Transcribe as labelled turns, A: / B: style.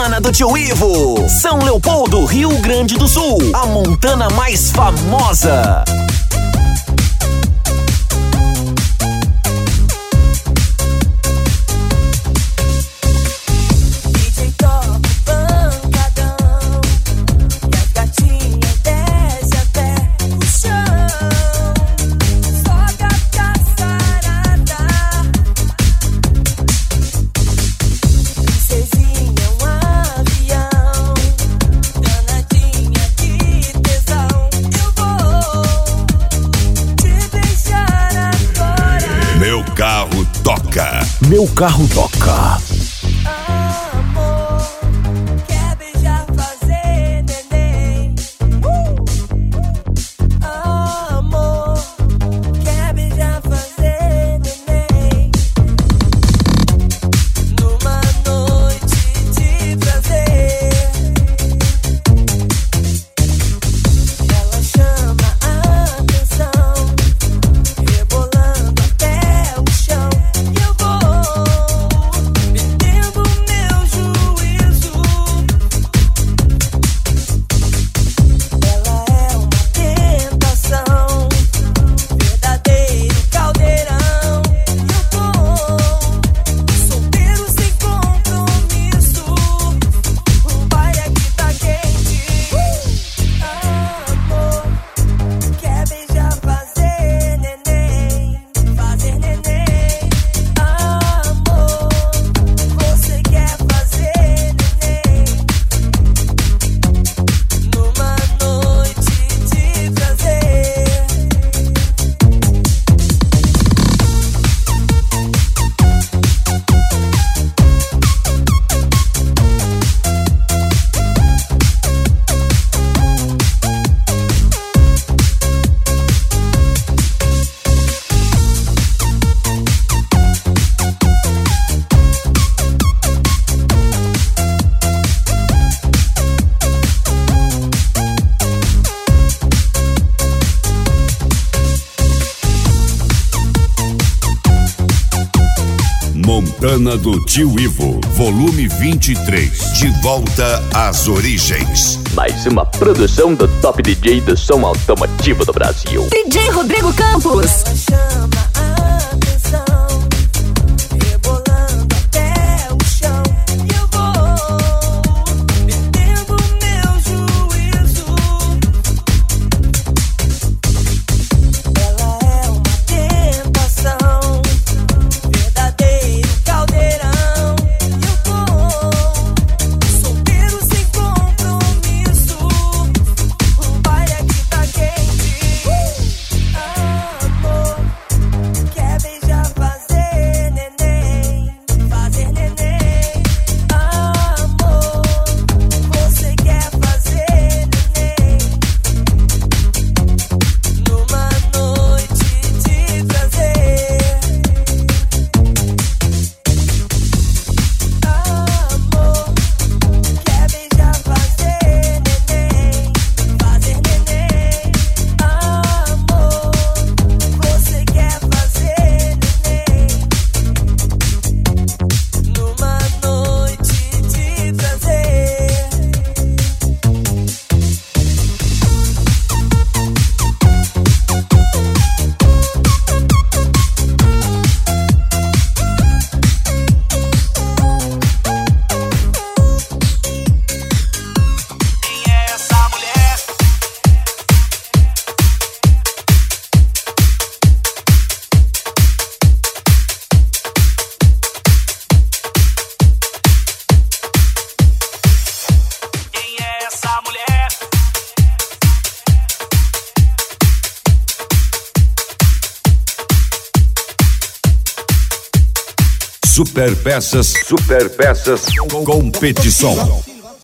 A: Montana do Tio Ivo. São Leopoldo, Rio Grande do Sul. A Montana mais famosa. Meu carro toca. Meu carro toca.
B: Amor, quer beijar, fazer neném. Amor, quer beijar, fazer neném. Numa noite de prazer, ela chama a atenção, rebolando até o chão. E eu vou perdendo meu juízo. Ela é uma tentação, verdadeiro caldeirão. E eu tô solteiro sem compromisso. O baile aqui tá quente. Amor, quer beijar, fazer neném. Fazer neném. Amor, você quer fazer neném. Numa noite de prazer.
A: Montana do Tio Ivo, volume 23. De volta às origens.
C: Mais uma produção do top DJ do som automotivo do Brasil.
D: DJ Rodrigo Campos.
B: Ela chama a atenção, rebolando até o chão. E eu vou perdendo meu juízo. Ela é uma tentação, verdadeiro caldeirão. E eu tô solteiro sem compromisso. O baile aqui tá quente. Amor, quer beijar, fazer neném. Fazer neném. Amor, você quer fazer neném. Numa noite de prazer. Amor, quer beijar, fazer neném. Fazer neném. Amor, você quer fazer neném. Numa noite de prazer. Quem é essa mulher? Quem é essa mulher?
A: Super Peças competição.